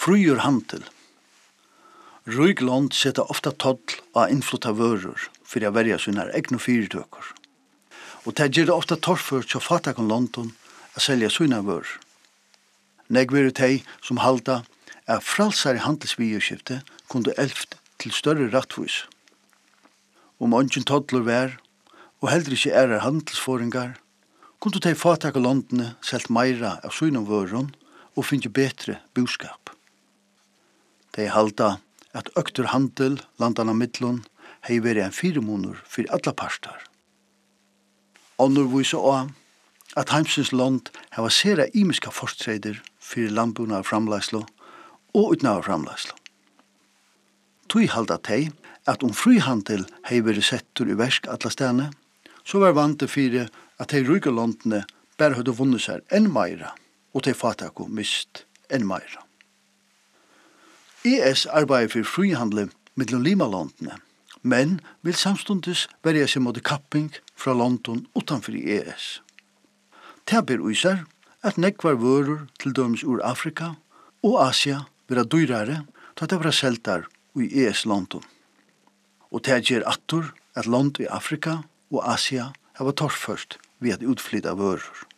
Frujur handel. Røyk land setter ofta toll av innflutta vörur for å verja sina egnu fyrirtøkur. Og det gjør det ofta torrført til fatakon London å selja sina vörur. Negveru tei som halda at fralsare handelsviðurskifte kunde elft til større rattvis. Ongen tollur vær, og heller ikke ærar handelsforingar, kunde tei fatakon London selt meira av sina vörun og finne betre buskap. Tei halda at øktur handel landana mittlun hei veri en fyrirmunur fyrir alla partar. Onnur vísa á at heimsins land hava sera imiska fortreider fyrir landbúna framleiðslu og utnavar framleiðslu. Tui halda tei at frihandel hei veri settur i versk alla stene, så var vante fyrir at tei rúka landene bare høyde vunnet seg enn meira, og tei fatako mist enn meira. ES arbeider for frihandel mellom limalandene, men vil samstundes verja seg mot kapping fra London utanfor ES. Det ber uisar at nekvar vörur til dømes ur Afrika og Asia vera dyrare da det vera seltar i ES London. Og det gjer attur at land i Afrika og Asia hava torrførst ved at utflytta vörur.